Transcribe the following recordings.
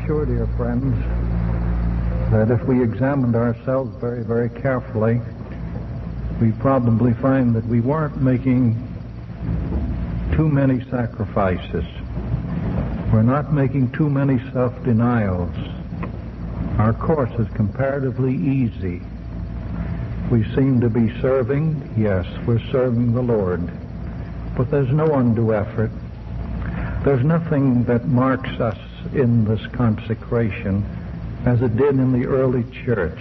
sure, dear friends, that if we examined ourselves very, very carefully, we'd probably find that we weren't making too many sacrifices. We're not making too many self-denials. Our course is comparatively easy. We seem to be serving, yes, we're serving the Lord, but there's no undue effort. There's nothing that marks us in this consecration as it did in the early church.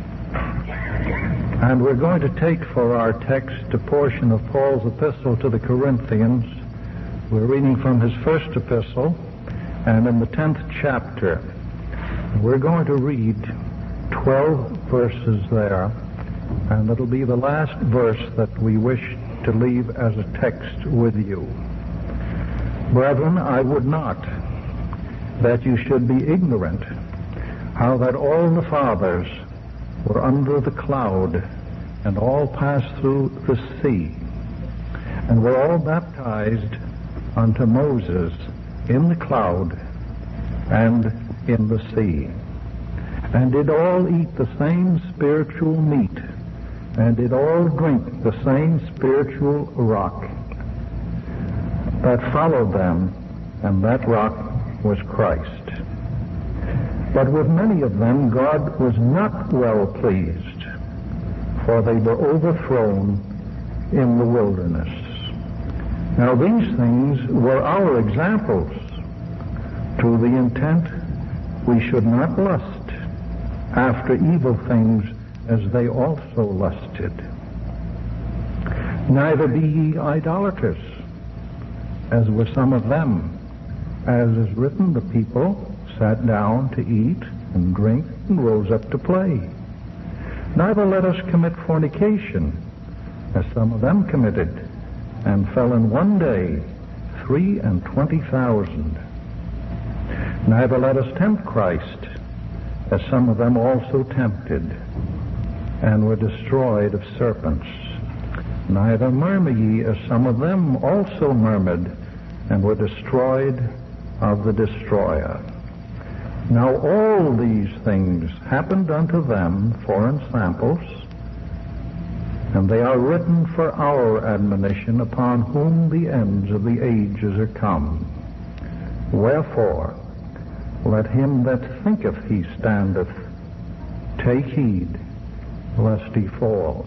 And we're going to take for our text a portion of Paul's epistle to the Corinthians. We're reading from his first epistle, and in the 10th chapter, we're going to read 12 verses there, and it'll be the last verse that we wish to leave as a text with you. Brethren, I would not that you should be ignorant how that all the fathers were under the cloud, and all passed through the sea, and were all baptized unto Moses in the cloud and in the sea, and did all eat the same spiritual meat, and did all drink the same spiritual rock that followed them, and that rock was Christ. But with many of them God was not well pleased, for they were overthrown in the wilderness. Now these things were our examples, to the intent we should not lust after evil things as they also lusted. Neither be ye idolaters, as were some of them. As is written, the people sat down to eat and drink and rose up to play. Neither let us commit fornication, as some of them committed, and fell in one day 23,000. Neither let us tempt Christ, as some of them also tempted, and were destroyed of serpents. Neither murmur ye, as some of them also murmured, and were destroyed of the destroyer. Now all these things happened unto them for ensamples, and they are written for our admonition, upon whom the ends of the ages are come. Wherefore, let him that thinketh he standeth take heed lest he fall.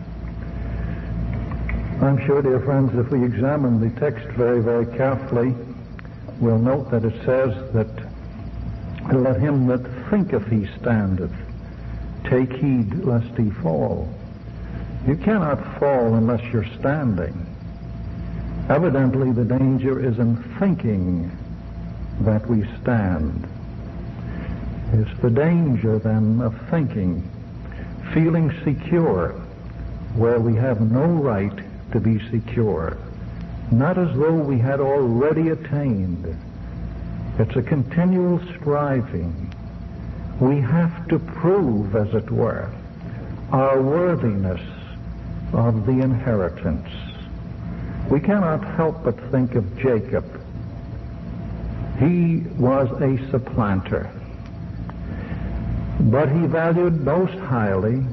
I'm sure, dear friends, if we examine the text very, very carefully, we'll note that it says that let him that thinketh he standeth take heed lest he fall. You cannot fall unless you're standing. Evidently, the danger is in thinking that we stand. It's the danger, then, of thinking, feeling secure where we have no right to be secure, not as though we had already attained. It's a continual striving. We have to prove, as it were, our worthiness of the inheritance. We cannot help but think of Jacob. He was a supplanter, but he valued most highly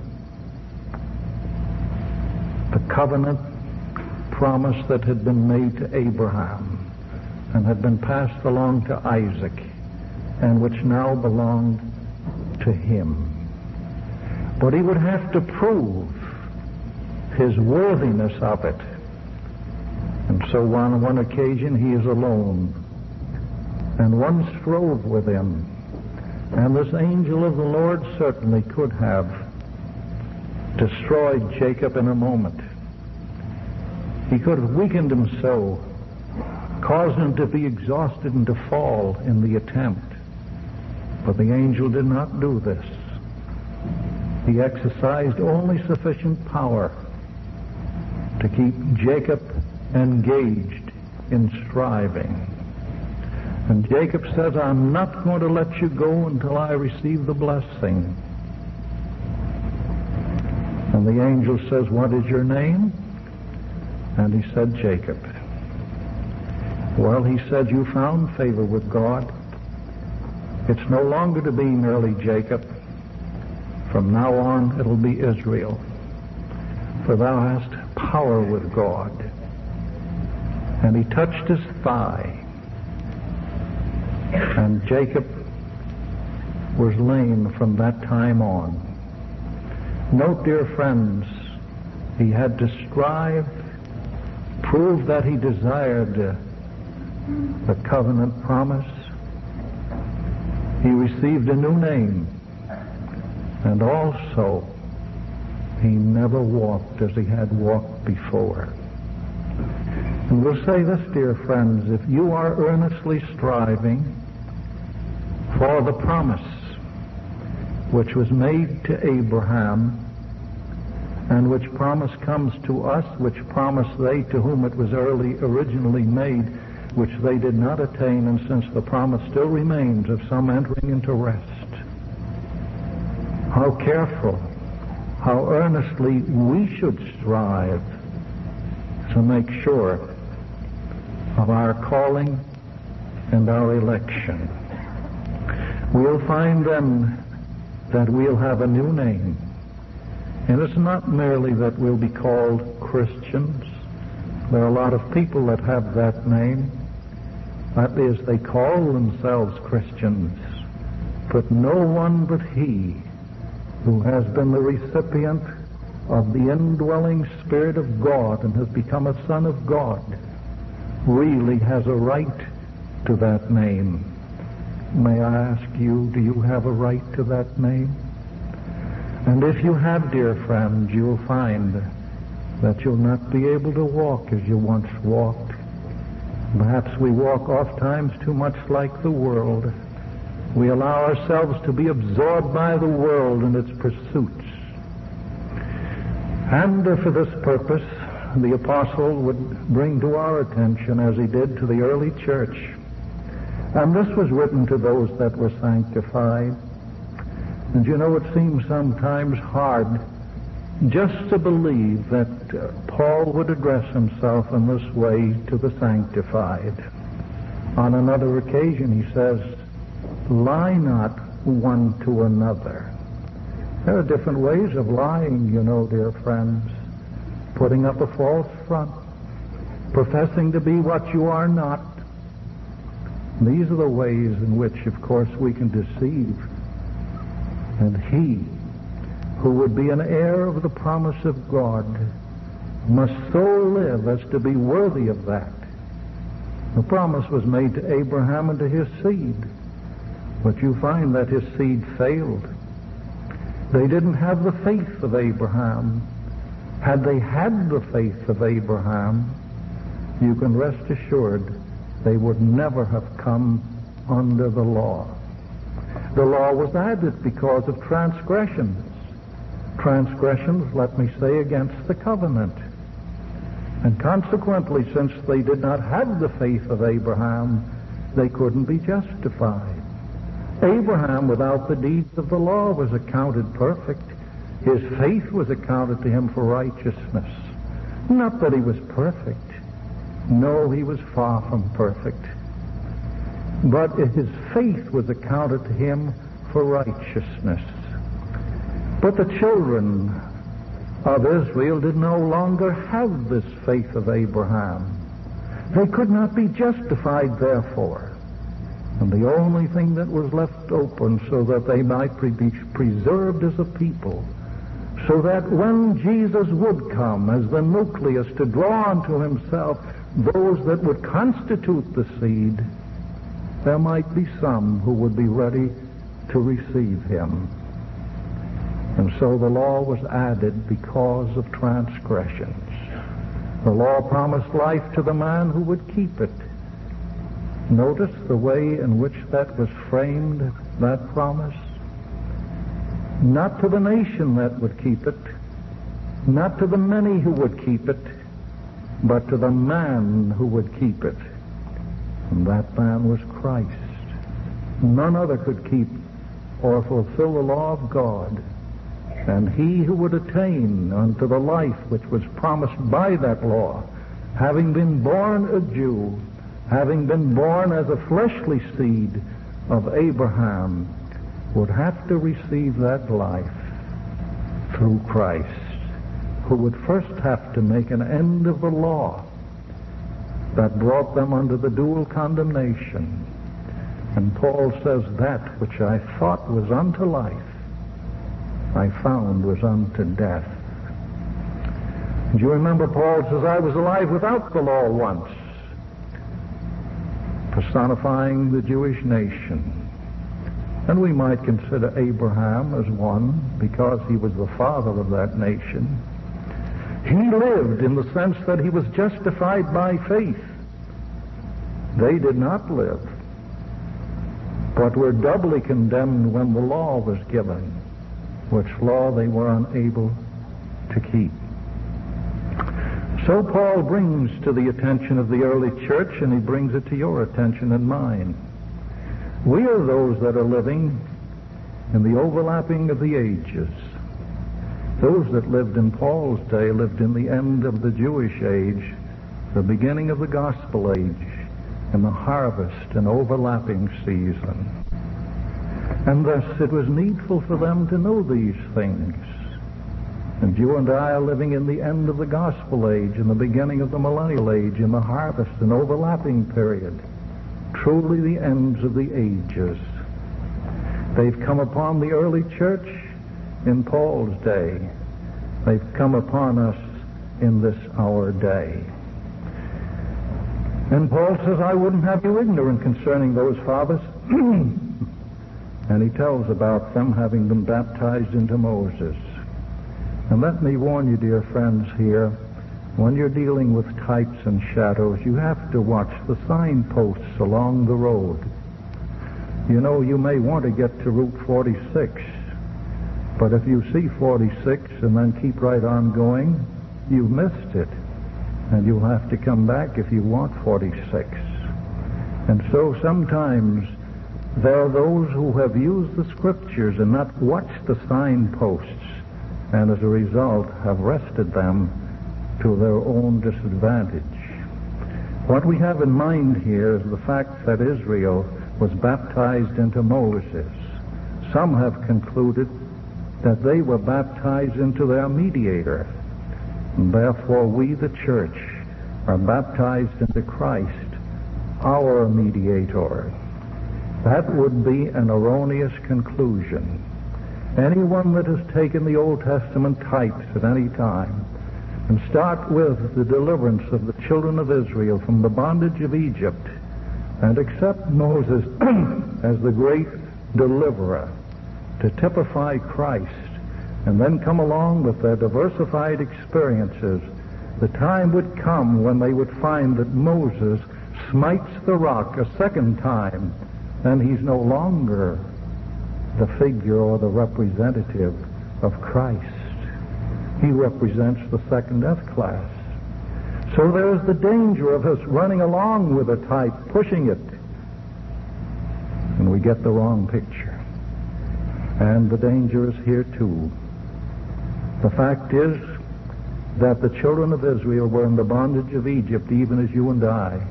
the covenant promise that had been made to Abraham and had been passed along to Isaac, and which now belonged to him. But he would have to prove his worthiness of it. And so on one occasion he is alone, and one strove with him, and this angel of the Lord certainly could have destroyed Jacob in a moment. He could have weakened him so, caused him to be exhausted and to fall in the attempt. But the angel did not do this. He exercised only sufficient power to keep Jacob engaged in striving. And Jacob says, I'm not going to let you go until I receive the blessing. And the angel says, what is your name? And he said, Jacob. Well, he said, you found favor with God. It's no longer to be merely Jacob. From now on, it'll be Israel. For thou hast power with God. And he touched his thigh. And Jacob was lame from that time on. Note, dear friends, he had to strive, prove that he desired the covenant promise. He received a new name. And also, he never walked as he had walked before. And we'll say this, dear friends, if you are earnestly striving for the promise which was made to Abraham, and which promise comes to us, which promise they to whom it was originally made, which they did not attain, and since the promise still remains of some entering into rest. How careful, how earnestly we should strive to make sure of our calling and our election. We'll find then that we'll have a new name. And it's not merely that we'll be called Christians. There are a lot of people that have that name. That is, they call themselves Christians. But no one but he who has been the recipient of the indwelling Spirit of God and has become a son of God really has a right to that name. May I ask you, do you have a right to that name? And if you have, dear friends, you'll find that you'll not be able to walk as you once walked. Perhaps we walk oft times too much like the world. We allow ourselves to be absorbed by the world and its pursuits. And for this purpose, the apostle would bring to our attention, as he did to the early church, and this was written to those that were sanctified. And you know, it seems sometimes hard just to believe that Paul would address himself in this way to the sanctified. On another occasion he says, lie not one to another. There are different ways of lying, you know, dear friends. Putting up a false front, professing to be what you are not. These are the ways in which, of course, we can deceive. And he who would be an heir of the promise of God must so live as to be worthy of that. The promise was made to Abraham and to his seed. But you find that his seed failed. They didn't have the faith of Abraham. Had they had the faith of Abraham, you can rest assured they would never have come under the law. The law was added because of transgressions. Transgressions, let me say, against the covenant. And consequently, since they did not have the faith of Abraham, they couldn't be justified. Abraham, without the deeds of the law, was accounted perfect. His faith was accounted to him for righteousness. Not that he was perfect. No, he was far from perfect. But his faith was accounted to him for righteousness. But the children of Israel did no longer have this faith of Abraham. They could not be justified, therefore. And the only thing that was left open so that they might be preserved as a people, so that when Jesus would come as the nucleus to draw unto himself those that would constitute the seed, there might be some who would be ready to receive him. And so the law was added because of transgressions. The law promised life to the man who would keep it. Notice the way in which that was framed, that promise. Not to the nation that would keep it, not to the many who would keep it, but to the man who would keep it. And that man was Christ. None other could keep or fulfill the law of God. And he who would attain unto the life which was promised by that law, having been born a Jew, having been born as a fleshly seed, of Abraham would have to receive that life through Christ, who would first have to make an end of the law that brought them under the dual condemnation. And Paul says, that which I thought was unto life, I found was unto death. And you remember Paul says, I was alive without the law once, personifying the Jewish nation. And we might consider Abraham as one because he was the father of that nation. He lived in the sense that he was justified by faith. They did not live, but were doubly condemned when the law was given, which law they were unable to keep. So Paul brings to the attention of the early church, and he brings it to your attention and mine. We are those that are living in the overlapping of the ages. Those that lived in Paul's day lived in the end of the Jewish age, the beginning of the gospel age, in the harvest and overlapping season. And thus it was needful for them to know these things. And you and I are living in the end of the gospel age, in the beginning of the millennial age, in the harvest and overlapping period. Truly the ends of the ages. They've come upon the early church in Paul's day. They've come upon us in this our day. And Paul says, I wouldn't have you ignorant concerning those fathers. And he tells about them having been baptized into Moses. And let me warn you, dear friends, here, when you're dealing with types and shadows, you have to watch the signposts along the road. You know, you may want to get to Route 46, but if you see 46 and then keep right on going, you've missed it. And you'll have to come back if you want 46. And so sometimes there are those who have used the Scriptures and not watched the signposts, and as a result have wrested them to their own disadvantage. What we have in mind here is the fact that Israel was baptized into Moses. Some have concluded that they were baptized into their mediator, and therefore we, the church, are baptized into Christ, our mediator. That would be an erroneous conclusion. Anyone that has taken the Old Testament types at any time and start with the deliverance of the children of Israel from the bondage of Egypt and accept Moses as the great deliverer to typify Christ, and then come along with their diversified experiences, the time would come when they would find that Moses smites the rock a second time, and he's no longer the figure or the representative of Christ. He represents the second F class. So there's the danger of us running along with a type, pushing it, and we get the wrong picture. And the danger is here too. The fact is that the children of Israel were in the bondage of Egypt, even as you and I.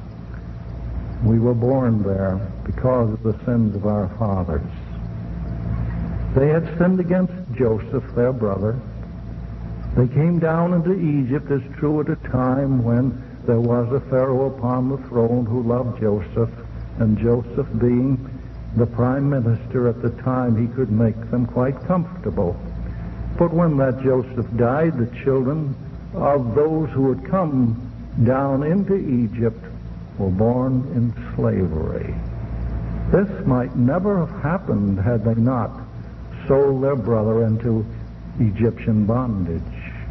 We were born there because of the sins of our fathers. They had sinned against Joseph, their brother. They came down into Egypt, as true, at a time when there was a Pharaoh upon the throne who loved Joseph, and Joseph, being the prime minister at the time, he could make them quite comfortable. But when that Joseph died, the children of those who had come down into Egypt were born in slavery. This might never have happened had they not sold their brother into Egyptian bondage.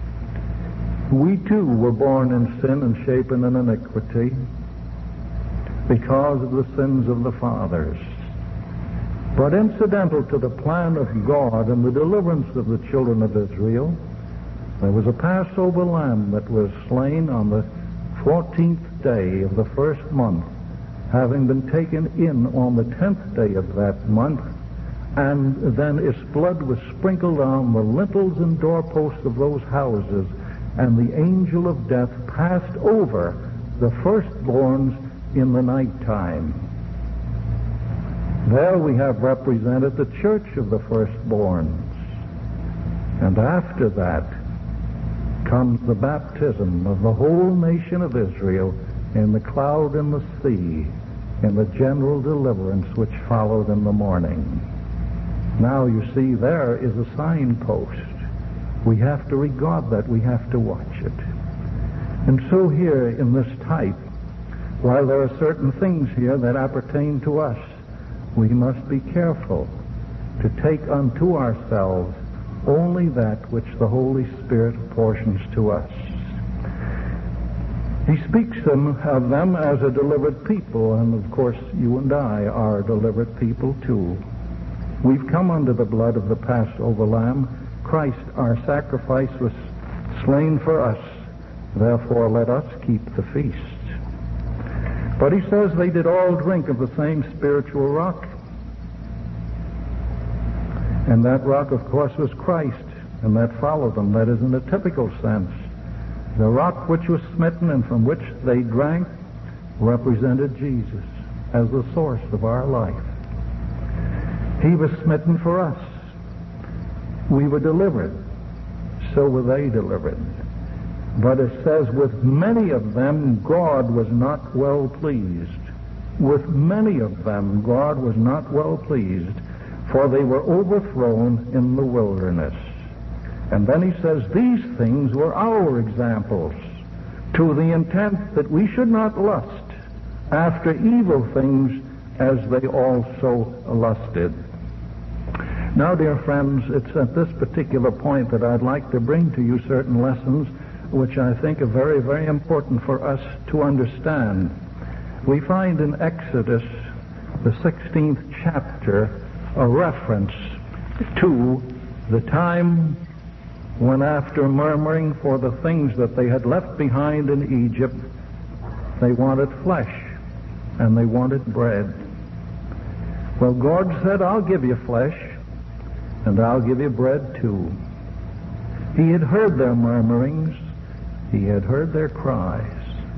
We too were born in sin and shapen in iniquity because of the sins of the fathers. But incidental to the plan of God and the deliverance of the children of Israel, there was a Passover lamb that was slain on the 14th day of the first month, having been taken in on the 10th day of that month, and then its blood was sprinkled on the lintels and doorposts of those houses, and the angel of death passed over the firstborns in the nighttime. There we have represented the church of the firstborns. And after that comes the baptism of the whole nation of Israel in the cloud and the sea, in the general deliverance which followed in the morning. Now you see, there is a signpost. We have to regard that. We have to watch it. And so here in this type, while there are certain things here that appertain to us, we must be careful to take unto ourselves only that which the Holy Spirit apportions to us. He speaks of them as a delivered people, and of course you and I are a delivered people too. We've come under the blood of the Passover Lamb. Christ, our sacrifice, was slain for us. Therefore let us keep the feast. But he says they did all drink of the same spiritual rock. And that rock, of course, was Christ, and that followed them. That is in a typical sense. The rock which was smitten and from which they drank represented Jesus as the source of our life. He was smitten for us. We were delivered. So were they delivered. But it says, with many of them God was not well pleased. With many of them God was not well pleased, for they were overthrown in the wilderness. And then he says, these things were our examples, to the intent that we should not lust after evil things as they also lusted. Now, dear friends, it's at this particular point that I'd like to bring to you certain lessons which I think are very, very important for us to understand. We find in Exodus, the 16th chapter, a reference to the time when, after murmuring for the things that they had left behind in Egypt, they wanted flesh and they wanted bread. Well, God said, I'll give you flesh and I'll give you bread too. He had heard their murmurings. He had heard their cries.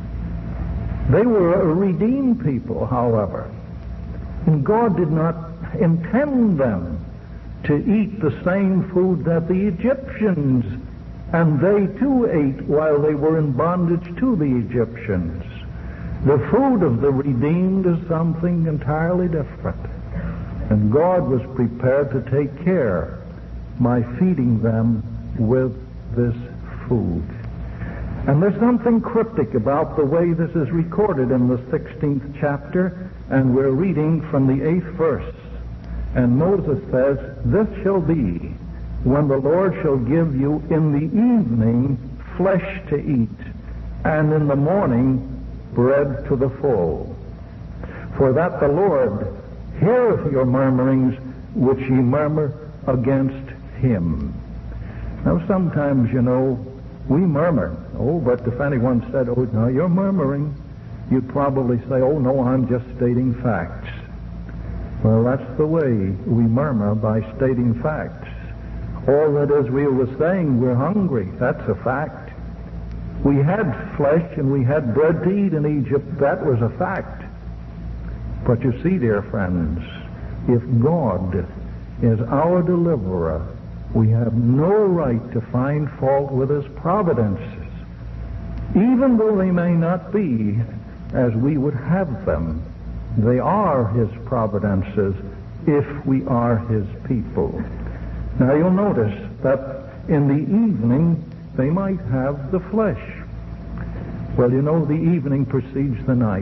They were a redeemed people, however, and God did not intend them to eat the same food that the Egyptians, and they too ate while they were in bondage to the Egyptians. The food of the redeemed is something entirely different, and God was prepared to take care by feeding them with this food. And there's something cryptic about the way this is recorded in the 16th chapter, and we're reading from the 8th verse. And Moses says, this shall be when the Lord shall give you in the evening flesh to eat, and in the morning bread to the full. For that the Lord heareth your murmurings which ye murmur against him. Now sometimes, we murmur. Oh, but if anyone said, oh, no, you're murmuring, you'd probably say, oh, no, I'm just stating facts. Well, that's the way we murmur, by stating facts. All that is, we were saying we're hungry. That's a fact. We had flesh and we had bread to eat in Egypt. That was a fact. But you see, dear friends, if God is our deliverer, we have no right to find fault with his providences, even though they may not be as we would have them. They are his providences if we are his people. Now you'll notice that in the evening they might have the flesh. Well, the evening precedes the night.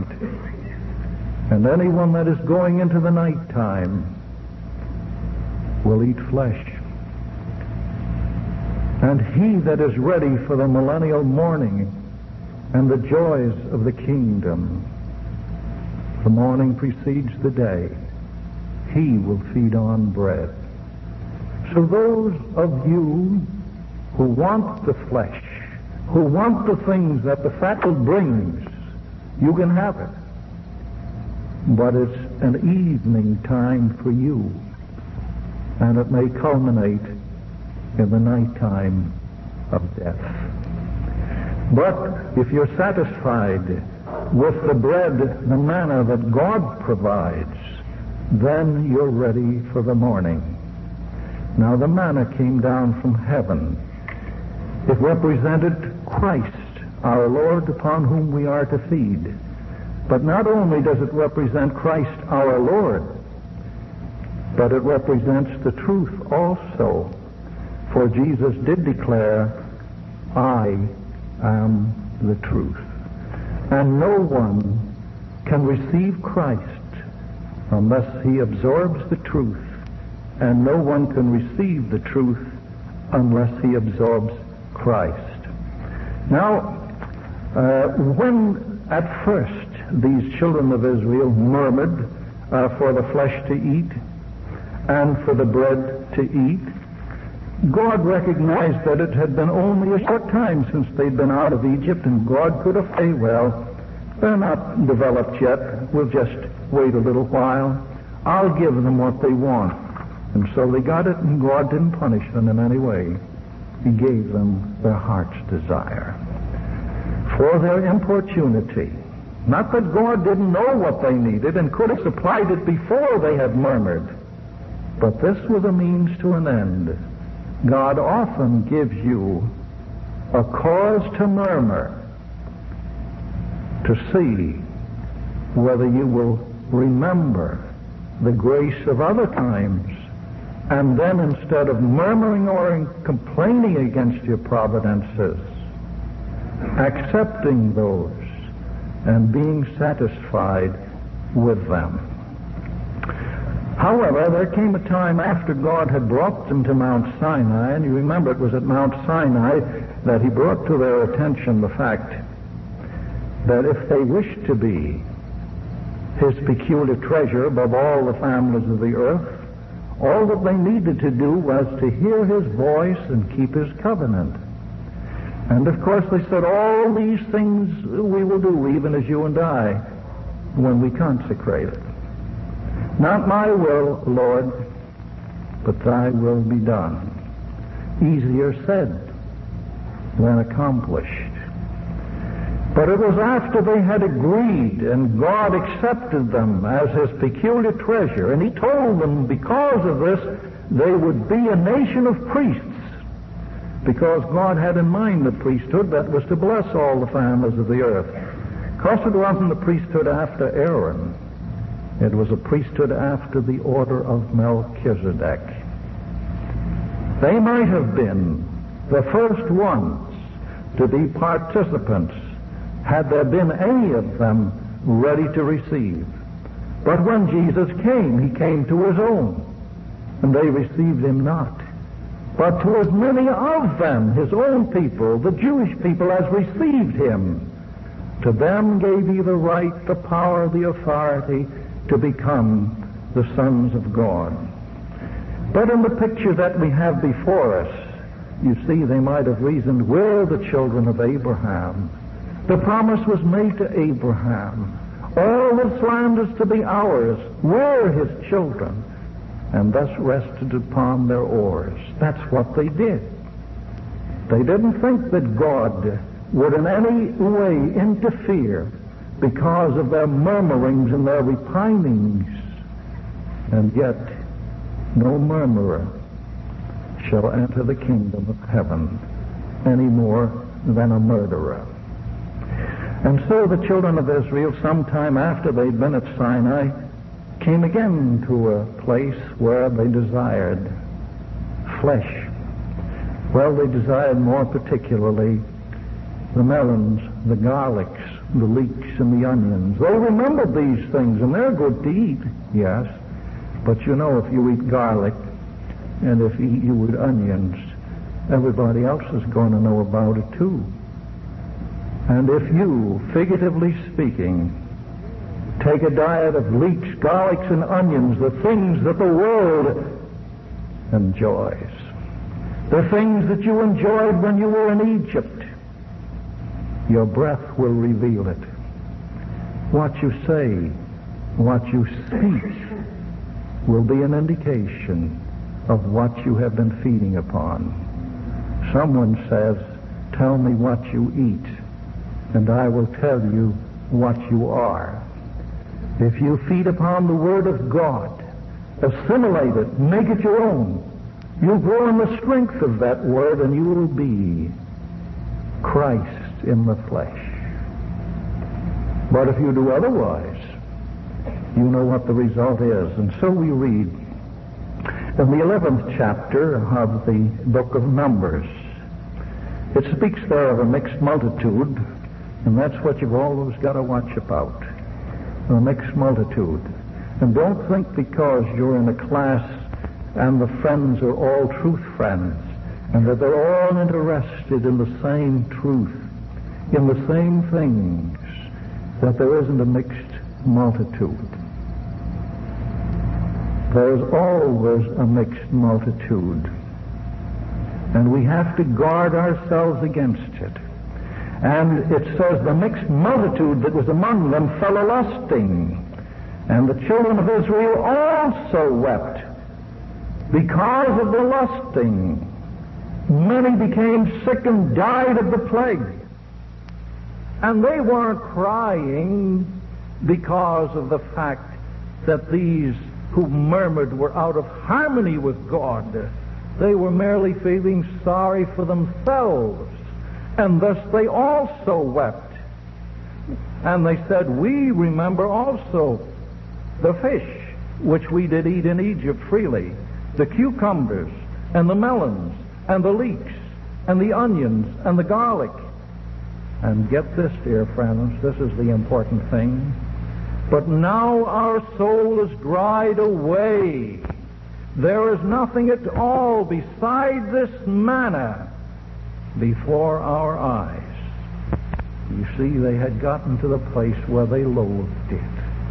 And anyone that is going into the night time will eat flesh. And he that is ready for the millennial morning and the joys of the kingdom, the morning precedes the day, he will feed on bread. So those of you who want the flesh, who want the things that the fat brings, you can have it. But it's an evening time for you, and it may culminate in the nighttime of death. But if you're satisfied with the bread, the manna that God provides, then you're ready for the morning. Now the manna came down from heaven. It represented Christ, our Lord, upon whom we are to feed. But not only does it represent Christ our Lord, but it represents the truth also. For Jesus did declare, I am the truth. And no one can receive Christ unless he absorbs the truth. And no one can receive the truth unless he absorbs Christ. Now, when at first these children of Israel murmured for the flesh to eat and for the bread to eat, God recognized that it had been only a short time since they'd been out of Egypt, and God could have said, well, they're not developed yet. We'll just wait a little while. I'll give them what they want. And so they got it, and God didn't punish them in any way. He gave them their heart's desire. For their importunity. Not that God didn't know what they needed and could have supplied it before they had murmured. But this was a means to an end. God often gives you a cause to murmur to see whether you will remember the grace of other times, and then instead of murmuring or complaining against your providences, accepting those and being satisfied with them. However, there came a time after God had brought them to Mount Sinai, and you remember it was at Mount Sinai that he brought to their attention the fact that if they wished to be his peculiar treasure above all the families of the earth, all that they needed to do was to hear his voice and keep his covenant. And of course they said, all these things we will do, even as you and I, when we consecrate it. Not my will, Lord, but thy will be done. Easier said than accomplished. But it was after they had agreed and God accepted them as his peculiar treasure, and he told them because of this they would be a nation of priests, because God had in mind the priesthood that was to bless all the families of the earth. Of course, it wasn't the priesthood after Aaron. It was a priesthood after the order of Melchizedek. They might have been the first ones to be participants had there been any of them ready to receive. But when Jesus came, he came to his own, and they received him not. But to as many of them, his own people, the Jewish people, as received him, to them gave he the right, the power, the authority to become the sons of God. But in the picture that we have before us, you see, they might have reasoned, we're the children of Abraham. The promise was made to Abraham. All this land is to be ours. We're his children. And thus rested upon their oars. That's what they did. They didn't think that God would in any way interfere because of their murmurings and their repinings. And yet, no murmurer shall enter the kingdom of heaven any more than a murderer. And so the children of Israel, sometime after they'd been at Sinai, came again to a place where they desired flesh. Well, they desired more particularly the melons, the garlics, the leeks, and the onions. They remembered these things, and they're good to eat, yes. But you know, if you eat garlic and if you eat onions, everybody else is going to know about it too. And if you, figuratively speaking, take a diet of leeks, garlics, and onions, the things that the world enjoys, the things that you enjoyed when you were in Egypt, your breath will reveal it. What you say, what you speak, will be an indication of what you have been feeding upon. Someone says, tell me what you eat, and I will tell you what you are. If you feed upon the Word of God, assimilate it, make it your own, you'll grow in the strength of that Word, and you will be Christ in the flesh. But if you do otherwise, you know what the result is. And so we read in the 11th chapter of the book of Numbers. It speaks there of a mixed multitude, and that's what you've always got to watch about. A mixed multitude. And don't think because you're in a class and the friends are all truth friends and that they're all interested in the same truth, in the same things, that there isn't a mixed multitude. There's always a mixed multitude. And we have to guard ourselves against it. And it says the mixed multitude that was among them fell a-lusting. And the children of Israel also wept because of the lusting. Many became sick and died of the plague. And they weren't crying because of the fact that these who murmured were out of harmony with God. They were merely feeling sorry for themselves. And thus they also wept. And they said, we remember also the fish which we did eat in Egypt freely, the cucumbers and the melons and the leeks and the onions and the garlic. And get this, dear friends, this is the important thing. But now our soul is dried away. There is nothing at all beside this manna before our eyes. You see, they had gotten to the place where they loathed it.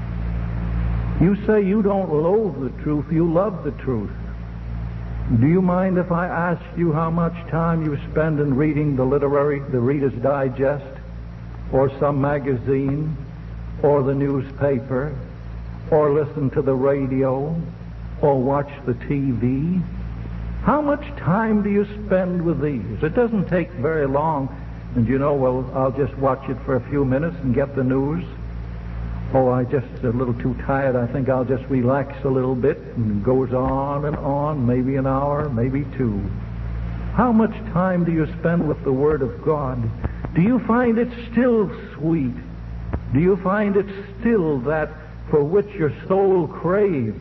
You say you don't loathe the truth, you love the truth. Do you mind if I ask you how much time you spend in reading the Reader's Digest, or some magazine, or the newspaper, or listen to the radio, or watch the TV? How much time do you spend with these? It doesn't take very long. And you know, well, I'll just watch it for a few minutes and get the news. Oh, I just a little too tired. I think I'll just relax a little bit. And it goes on, maybe an hour, maybe two. How much time do you spend with the Word of God? Do you find it still sweet? Do you find it still that for which your soul craves?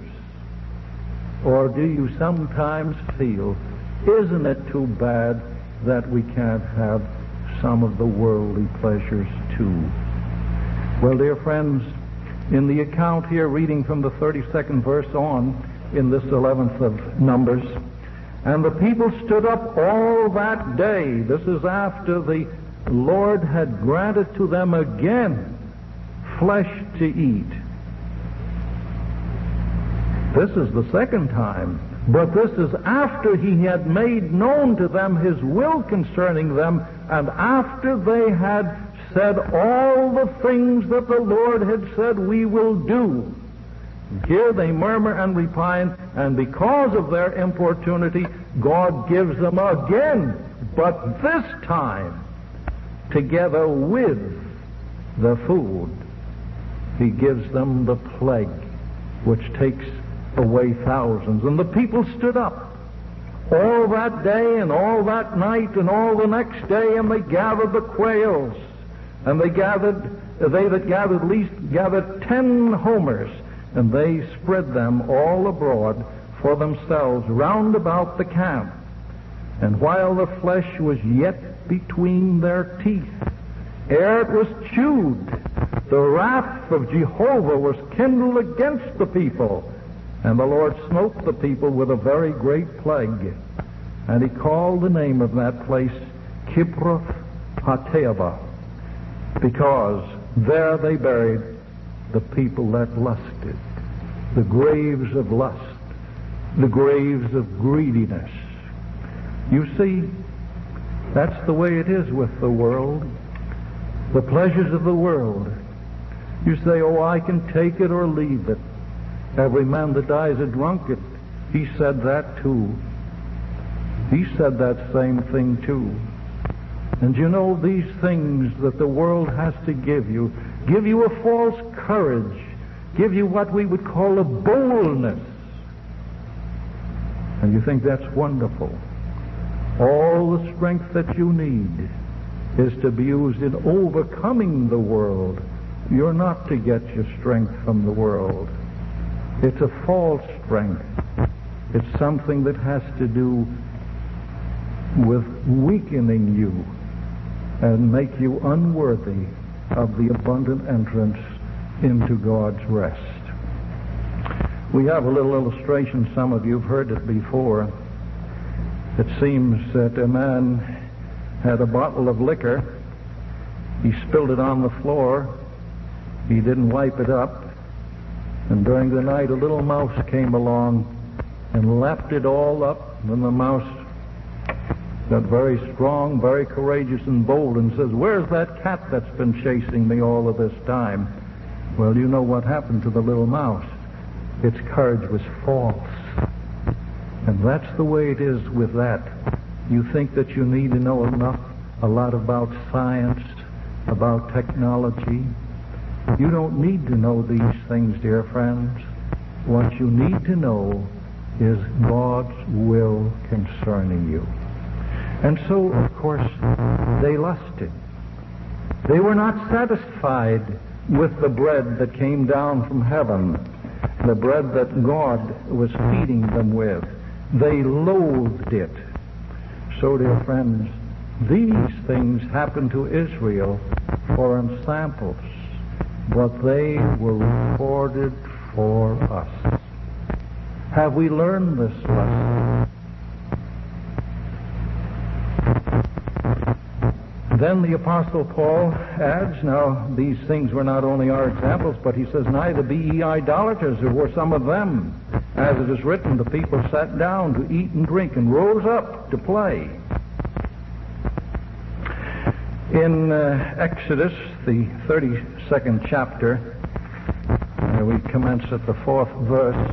Or do you sometimes feel, isn't it too bad that we can't have some of the worldly pleasures too? Well, dear friends, in the account here, reading from the 32nd verse on, in this 11th of Numbers, and the people stood up all that day. This is after the Lord had granted to them again flesh to eat. This is the second time, but this is after he had made known to them his will concerning them, and after they had said all the things that the Lord had said we will do. Here they murmur and repine, and because of their importunity, God gives them again, but this time, together with the food, he gives them the plague, which takes away thousands. And the people stood up all that day and all that night and all the next day, and they gathered the quails. And they that gathered least gathered 10 homers, and they spread them all abroad for themselves round about the camp. And while the flesh was yet between their teeth, ere it was chewed, the wrath of Jehovah was kindled against the people, and the Lord smote the people with a very great plague. And he called the name of that place Kibroth Hattaavah, because there they buried the people that lusted, the graves of lust, the graves of greediness. You see, that's the way it is with the world, the pleasures of the world. You say, oh, I can take it or leave it. Every man that dies a drunkard, he said that too. He said that same thing too. And you know, these things that the world has to give you a false courage, give you what we would call a boldness. And you think that's wonderful. All the strength that you need is to be used in overcoming the world. You're not to get your strength from the world. It's a false strength. It's something that has to do with weakening you and make you unworthy of the abundant entrance into God's rest. We have a little illustration. Some of you have heard it before. It seems that a man had a bottle of liquor. He spilled it on the floor. He didn't wipe it up. And during the night, a little mouse came along and lapped it all up. And the mouse got very strong, very courageous and bold, and says, "Where's that cat that's been chasing me all of this time?" Well, you know what happened to the little mouse. Its courage was false. And that's the way it is with that. You think that you need to know a lot about science, about technology. You don't need to know these things, dear friends. What you need to know is God's will concerning you. And so, of course, they lusted. They were not satisfied with the bread that came down from heaven, the bread that God was feeding them with. They loathed it. So, dear friends, these things happened to Israel for samples, but they were recorded for us. Have we learned this lesson? Then the Apostle Paul adds, now these things were not only our examples, but he says, neither be ye idolaters, there were some of them. As it is written, the people sat down to eat and drink and rose up to play. In Exodus, the 32nd chapter, we commence at the 4th verse.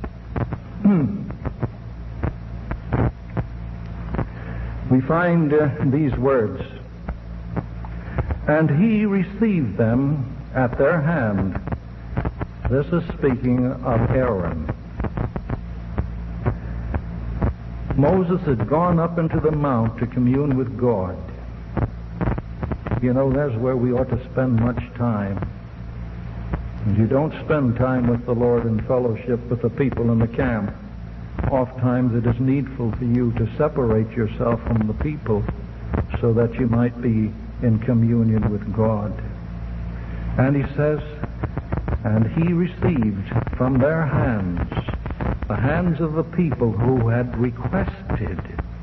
We find these words. And he received them at their hand. This is speaking of Aaron. Moses had gone up into the mount to commune with God. You know, that's where we ought to spend much time. And you don't spend time with the Lord in fellowship with the people in the camp. Oftentimes it is needful for you to separate yourself from the people so that you might be in communion with God. And he says, and he received from their hands, the hands of the people who had requested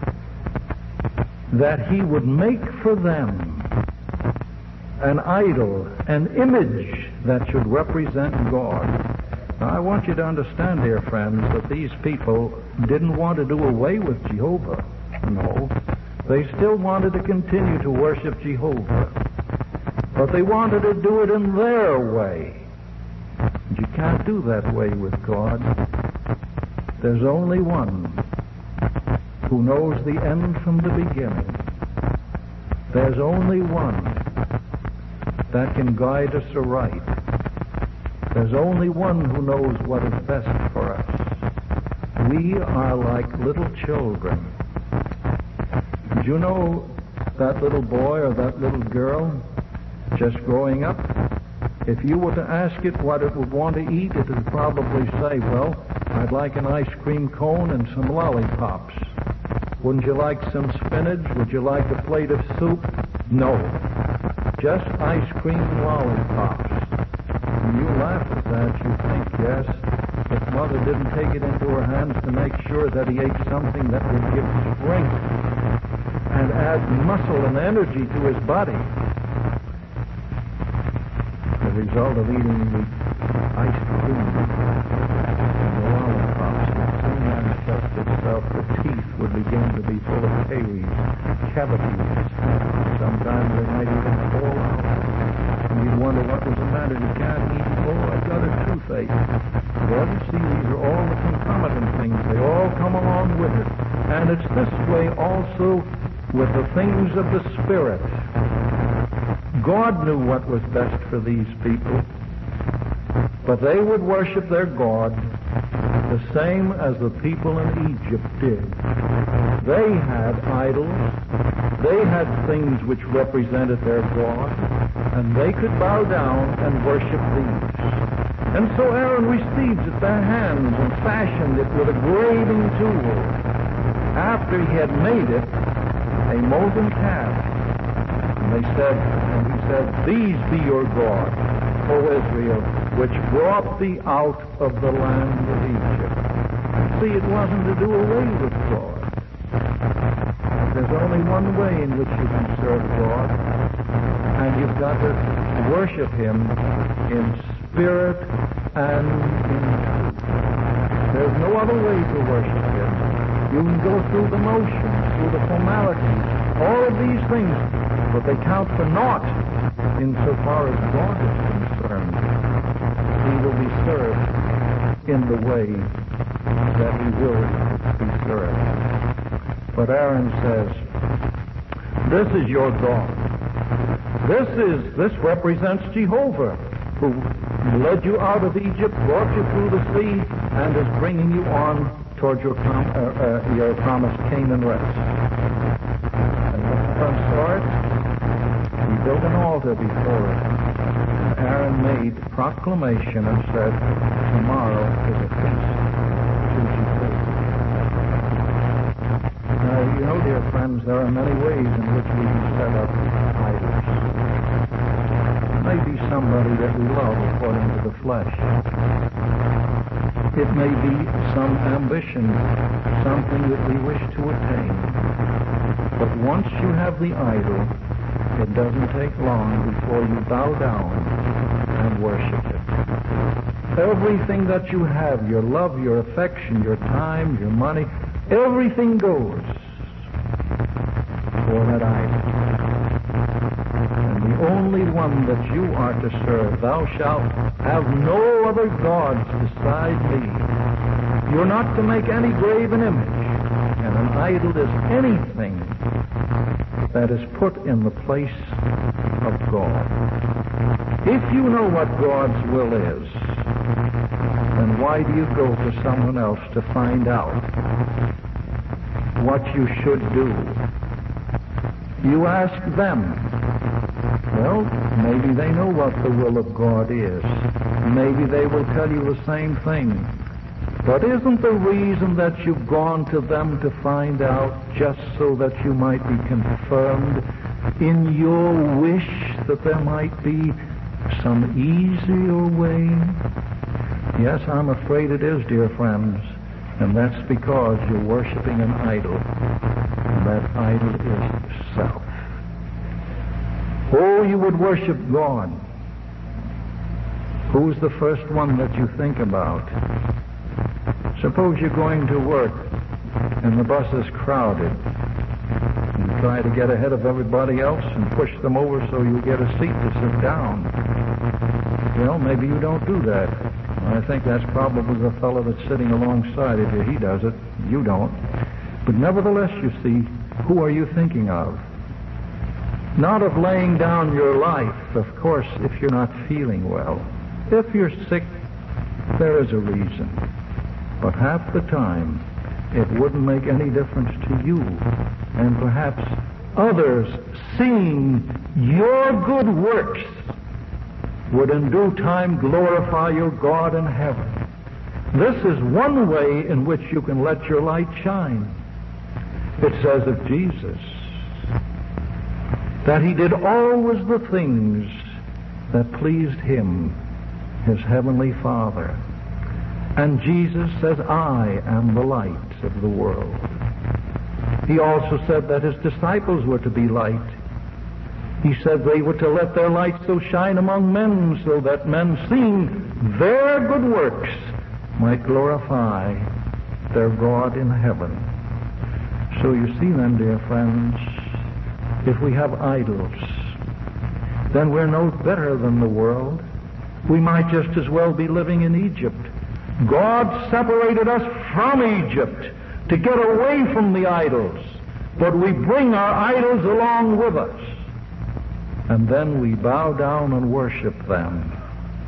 that he would make for them an idol, an image that should represent God. Now, I want you to understand, dear friends, that these people didn't want to do away with Jehovah. No. They still wanted to continue to worship Jehovah. But they wanted to do it in their way. And you can't do that way with God. There's only one who knows the end from the beginning. There's only one that can guide us aright. There's only one who knows what is best for us. We are like little children. Did you know that little boy or that little girl just growing up? If you were to ask it what it would want to eat, it would probably say, well, I'd like an ice cream cone and some lollipops. Wouldn't you like some spinach? Would you like a plate of soup? No. Just ice cream and lollipops. When you laugh at that, you think, yes, if Mother didn't take it into her hands to make sure that he ate something that would give strength and add muscle and energy to his body. The result of eating the ice cream and the lollipops would soon manifest itself. The teeth would begin to be full of cavities. Sometimes they might even fall out. And you'd wonder what was the matter. You can't eat. Oh, I've got a toothache. Well, you see, these are all the concomitant things. They all come along with it. And it's this way also with the things of the Spirit. God knew what was best for these people. But they would worship their God the same as the people in Egypt did. They had idols. They had things which represented their God, and they could bow down and worship these. And so Aaron received at their hands and fashioned it with a graving tool. After he had made it, a molten calf. And he said, "These be your gods, O Israel, which brought thee out of the land of Egypt." See, it wasn't to do away with God. There's only one way in which you can serve God, and you've got to worship Him in spirit and in truth. There's no other way to worship Him. You can go through the motions, through the formalities, all of these things, but they count for naught insofar as God is concerned. He will be served in the way that He will be served. But Aaron says, "This is your God. This represents Jehovah, who led you out of Egypt, brought you through the sea, and is bringing you on toward your promised Canaan rest." And when the son saw it, he built an altar before it. And Aaron made proclamation and said, "Tomorrow is a feast to Jehovah." Now, you know, dear friends, there are many ways in which we can set up idols. It may be somebody that we love according to the flesh. It may be some ambition, something that we wish to attain. But once you have the idol, it doesn't take long before you bow down and worship it. Everything that you have, your love, your affection, your time, your money, everything goes for that idol. And the only one that you are to serve, "Thou shalt have no other gods beside me." You're not to make any graven image. And an idol is anything that is put in the place of God. If you know what God's will is, then why do you go to someone else to find out what you should do? You ask them. Well, maybe they know what the will of God is. Maybe they will tell you the same thing. But isn't the reason that you've gone to them to find out just so that you might be confirmed in your wish that there might be some easier way? Yes, I'm afraid it is, dear friends. And that's because you're worshiping an idol. And that idol is self. Oh, you would worship God. Who's the first one that you think about? Suppose you're going to work and the bus is crowded. You try to get ahead of everybody else and push them over so you get a seat to sit down. Well, maybe you don't do that. I think that's probably the fellow that's sitting alongside of you. He does it. You don't. But nevertheless, you see, who are you thinking of? Not of laying down your life, of course, if you're not feeling well. If you're sick, there is a reason. But half the time, it wouldn't make any difference to you. And perhaps others, seeing your good works, would in due time glorify your God in heaven. This is one way in which you can let your light shine. It says of Jesus that He did always the things that pleased Him, His heavenly Father. And Jesus says, "I am the light of the world." He also said that His disciples were to be light. He said they were to let their light so shine among men so that men, seeing their good works, might glorify their God in heaven. So you see then, dear friends, if we have idols, then we're no better than the world. We might just as well be living in Egypt. God separated us from Egypt to get away from the idols, but we bring our idols along with us. And then we bow down and worship them.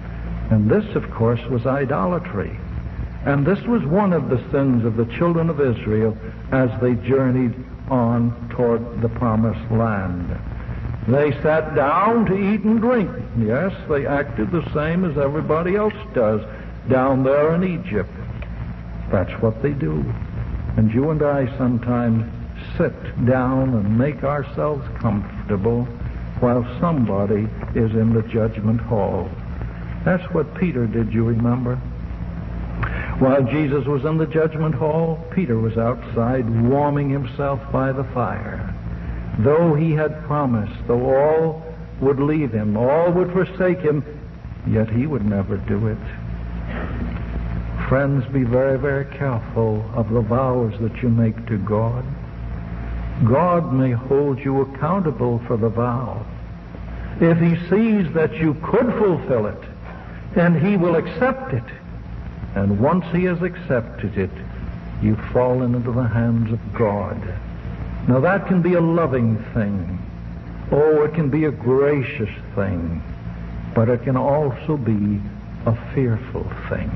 And this, of course, was idolatry. And this was one of the sins of the children of Israel as they journeyed on toward the promised land. They sat down to eat and drink. Yes, they acted the same as everybody else does down there in Egypt. That's what they do. And you and I sometimes sit down and make ourselves comfortable while somebody is in the judgment hall. That's what Peter did, you remember? While Jesus was in the judgment hall, Peter was outside warming himself by the fire. Though he had promised, though all would leave him, all would forsake him, yet he would never do it. Friends, be very, very careful of the vows that you make to God. God may hold you accountable for the vow. If he sees that you could fulfill it, then he will accept it. And once he has accepted it, you've fallen into the hands of God. Now that can be a loving thing. Oh, it can be a gracious thing. But it can also be a fearful thing.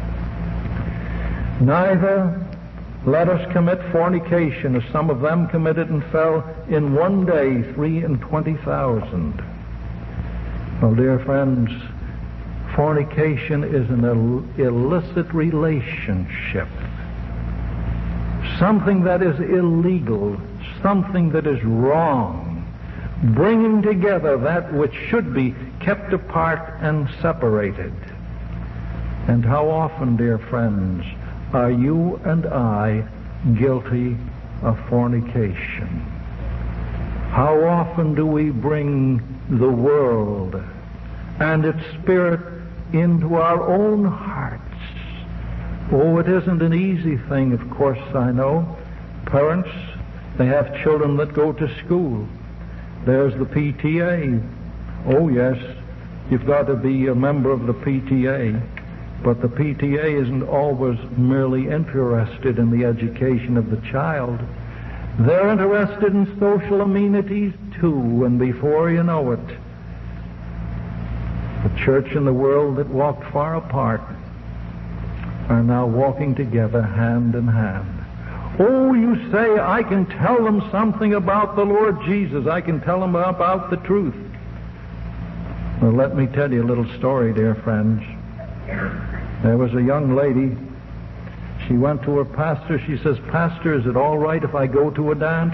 Neither let us commit fornication, as some of them committed and fell in one day 23,000. Well, dear friends, fornication is an illicit relationship. Something that is illegal, something that is wrong, bringing together that which should be kept apart and separated. And how often, dear friends, are you and I guilty of fornication? How often do we bring the world and its spirit into our own hearts? Oh, it isn't an easy thing, of course, I know. Parents, they have children that go to school. There's the PTA. Oh, yes, you've got to be a member of the PTA. But the PTA isn't always merely interested in the education of the child. They're interested in social amenities too, and before you know it, the church and the world that walked far apart are now walking together hand in hand. Oh, you say, I can tell them something about the Lord Jesus. I can tell them about the truth. Well, let me tell you a little story, dear friends. There was a young lady. She went to her pastor. She says, Pastor, is it all right if I go to a dance?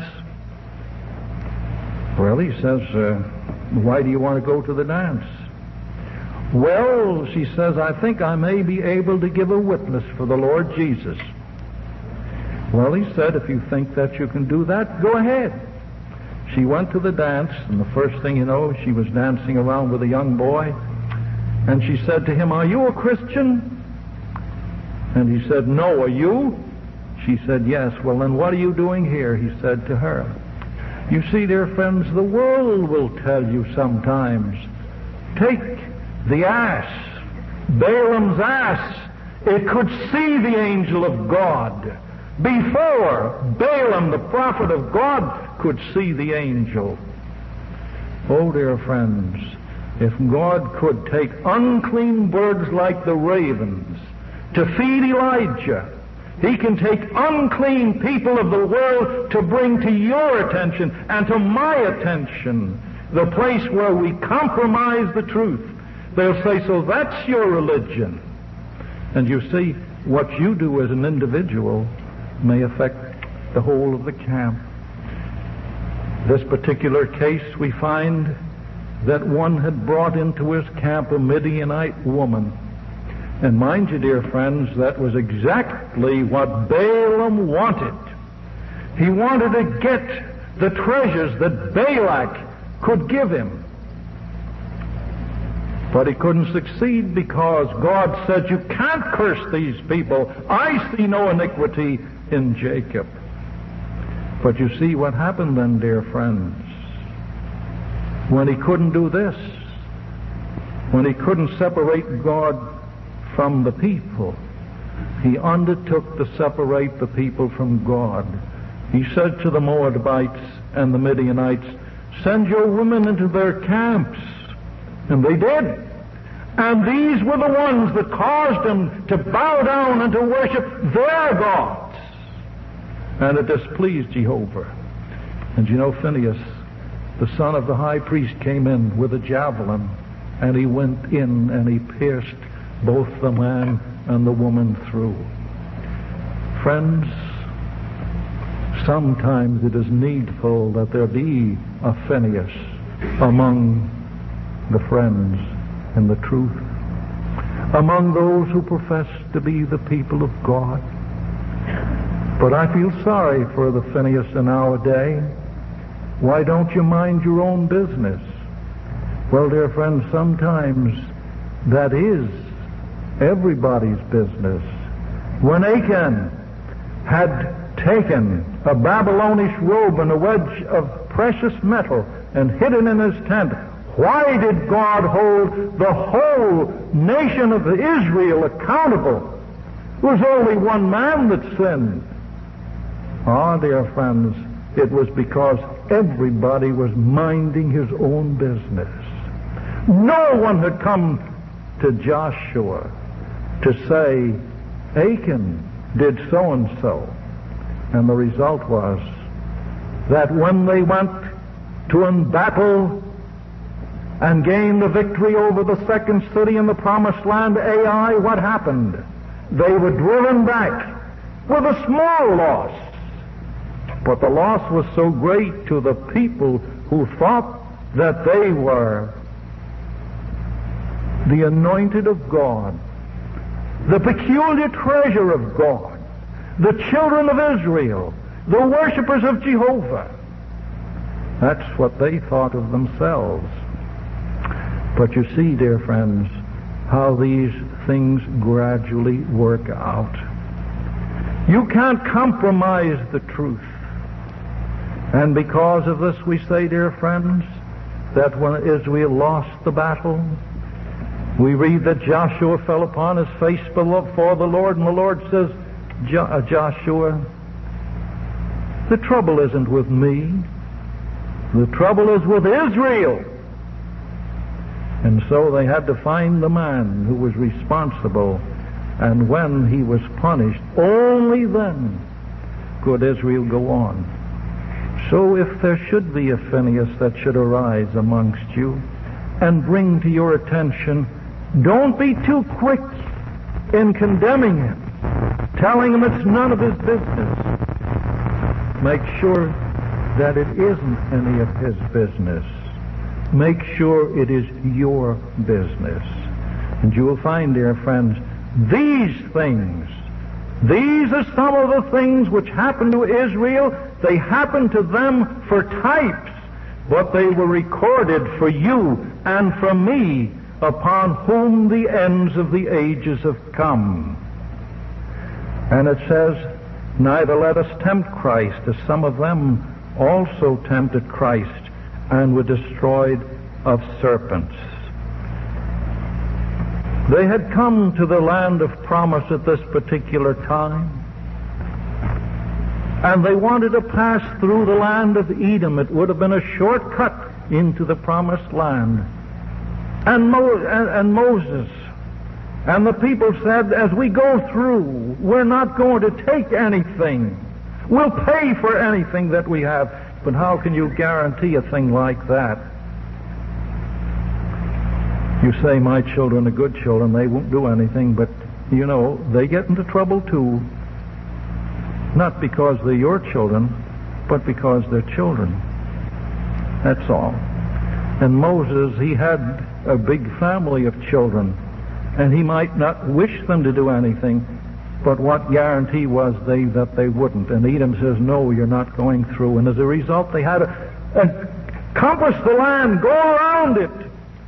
Well, he says, why do you want to go to the dance? Well, she says, I think I may be able to give a witness for the Lord Jesus. Well, he said, if you think that you can do that, go ahead. She went to the dance, and the first thing you know, she was dancing around with a young boy. And she said to him, are you a Christian? And he said, no. Are you? She said, yes. Well, then what are you doing here? He said to her. You see, dear friends, the world will tell you sometimes. Take the ass, Balaam's ass. It could see the angel of God before Balaam, the prophet of God, could see the angel. Oh, dear friends, if God could take unclean birds like the ravens to feed Elijah, he can take unclean people of the world to bring to your attention and to my attention the place where we compromise the truth. They'll say, so that's your religion. And you see, what you do as an individual may affect the whole of the camp. This particular case, we find that one had brought into his camp a Midianite woman. And mind you, dear friends, that was exactly what Balaam wanted. He wanted to get the treasures that Balak could give him. But he couldn't succeed because God said, you can't curse these people. I see no iniquity in Jacob. But you see what happened then, dear friends. When he couldn't do this, when he couldn't separate God from the people, he undertook to separate the people from God. He said to the Moabites and the Midianites, send your women into their camps. And they did. And these were the ones that caused them to bow down and to worship their gods. And it displeased Jehovah. And you know, Phinehas, the son of the high priest, came in with a javelin, and he went in and he pierced both the man and the woman through. Friends, sometimes it is needful that there be a Phinehas among the friends in the truth, among those who profess to be the people of God. But I feel sorry for the Phinehas in our day. Why don't you mind your own business? Well, dear friends, sometimes that is everybody's business. When Achan had taken a Babylonish robe and a wedge of precious metal and hid it in his tent, why did God hold the whole nation of Israel accountable? It was only one man that sinned. Ah, dear friends, it was because everybody was minding his own business. No one had come to Joshua to say, Achan did so-and-so. And the result was that when they went to battle and gained the victory over the second city in the promised land, Ai, what happened? They were driven back with a small loss. But the loss was so great to the people who thought that they were the anointed of God, the peculiar treasure of God, the children of Israel, the worshipers of Jehovah. That's what they thought of themselves. But you see, dear friends, how these things gradually work out. You can't compromise the truth. And because of this, we say, dear friends, that when Israel lost the battle, we read that Joshua fell upon his face before the Lord, and the Lord says, Joshua, the trouble isn't with me. The trouble is with Israel. And so they had to find the man who was responsible, and when he was punished, only then could Israel go on. So if there should be a Phinehas that should arise amongst you and bring to your attention, don't be too quick in condemning him, telling him it's none of his business. Make sure that it isn't any of his business. Make sure it is your business. And you will find, dear friends, these things, these are some of the things which happened to Israel. They happened to them for types, but they were recorded for you and for me, upon whom the ends of the ages have come. And it says, neither let us tempt Christ, as some of them also tempted Christ and were destroyed of serpents. They had come to the land of promise at this particular time, and they wanted to pass through the land of Edom. It would have been a shortcut into the promised land. And Moses and the people said, as we go through, we're not going to take anything. We'll pay for anything that we have. But how can you guarantee a thing like that? You say, my children are good children, they won't do anything, but, you know, they get into trouble too. Not because they're your children, but because they're children. That's all. And Moses, he had a big family of children, and he might not wish them to do anything, but what guarantee was that they wouldn't? And Edom says, no, you're not going through. And as a result, they had to compass the land, go around it.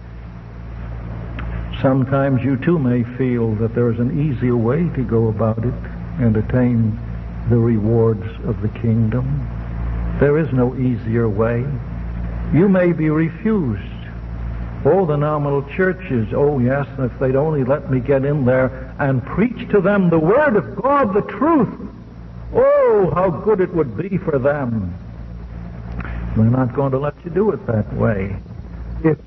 Sometimes you too may feel that there is an easier way to go about it and attain the rewards of the kingdom. There is no easier way. You may be refused. Oh, the nominal churches, oh yes, if they'd only let me get in there and preach to them the Word of God, the truth. Oh, how good it would be for them. They're not going to let you do it that way. If